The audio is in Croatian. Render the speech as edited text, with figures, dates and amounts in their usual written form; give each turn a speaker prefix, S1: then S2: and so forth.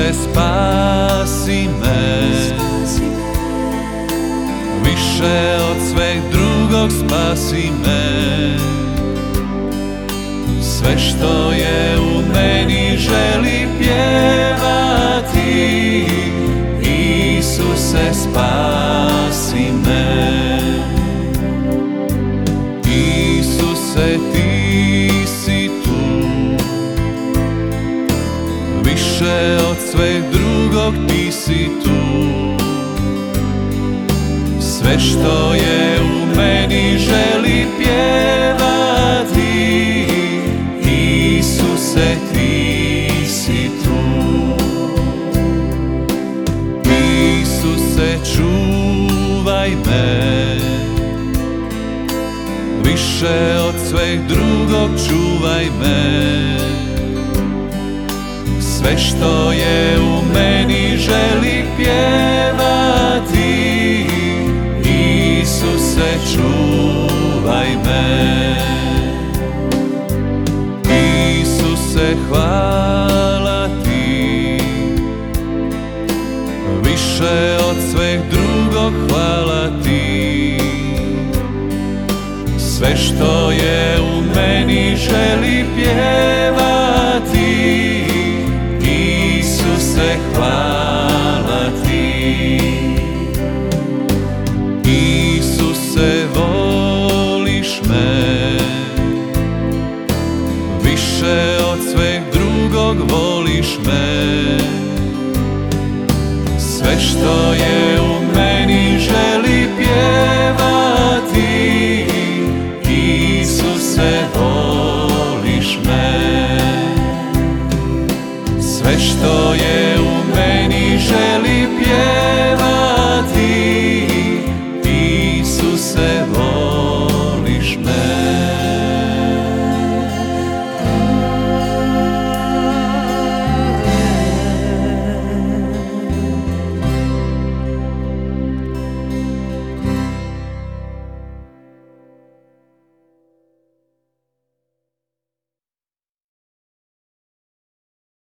S1: Isuse, spasi me, više od sveg drugog spasi me. Sve što je u meni želi pjevati, Isuse, spasi me. Isuse, ti si tu, više od sveg drugog ti si tu. Sve što je u meni želi pjevati, Isuse, ti si tu. Isuse, čuvaj me, više od sveg drugog čuvaj me. Sve što je u meni želi pjevati, Isuse, čuvaj me. Isuse, hvala ti, više od sveg drugog hvala ti. Sve što je u meni želi pjevati, Isuse, hvala ti. Isuse, voliš me, više od sveg drugog voliš me. Sve što je u meni želi pjevati, Isuse, voliš me. Sve što je u meni želi pjevati,